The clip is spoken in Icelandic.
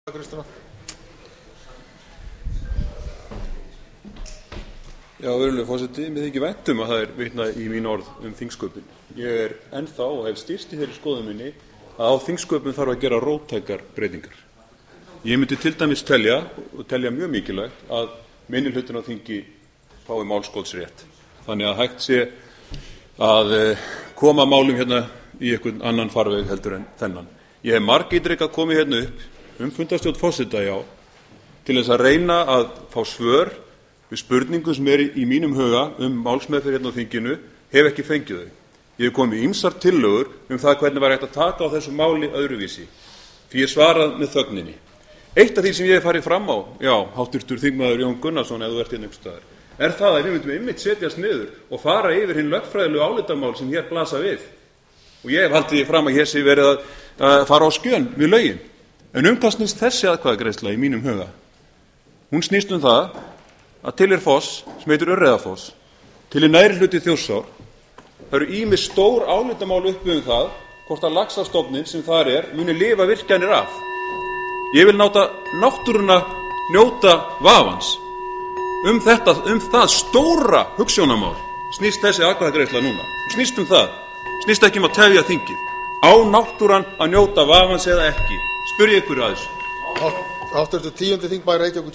Virðulegur forseti, mér þykir vænt að það vitnað í mín orð þingsköpin. Ég ennþá og hef styrkt í þeirri skoðun minni að á þingsköpum þarf að gera róttækar breytingar. Ég myndi til dæmis telja mjög mikilvægt að minnihlutinn á þingi fái málskotsrétt. Þannig að hægt sé að koma málum hérna í einhvern annan farveg heldur en þennan. Ég hef margítrekað komið hérna upp fundarstjórn forseta til þess að reyna að fá svör við spurningum sem í mínum huga málsmeðferð hérna á þinginu, hef ekki fengið þau. Ég hef komið ýmsar tillögur það hvernig var hægt að taka á þessu máli öðruvísi. Því ég svarað með þögninni. Eitt af því sem ég hef farið fram á, háttvirtur þingmaður Jón Gunnarsson, ef þú ert hérna einhvers staðar, það að við myndum einmitt setjast niður og fara yfir hin lögfræðilegu álitamál sem hér blasa við. Og ég hef haldið því fram að hér sé verið að fara á skjön við lögin. En hvað snýst þessi atkvæðagreiðsla í mínum huga? Hún snýst það að til foss sem heitir Urriðafoss, til neðri hluti Þjórsár. Það eru ýmis stór álitamál uppi það hvort að laxastofninn sem þar muni lifa virkjanir af. Ég vil láta náttúruna njóta vafans. Það stóra hugsjónamál snýst þessi atkvæðagreiðsla núna. Snýst það. Snýst ekki að tefja þingið. Á náttúran að njóta vafans eða ekki? Spyr ég ykkur að þessu. Háttvirtur 10. þingmaður Reykjavíkur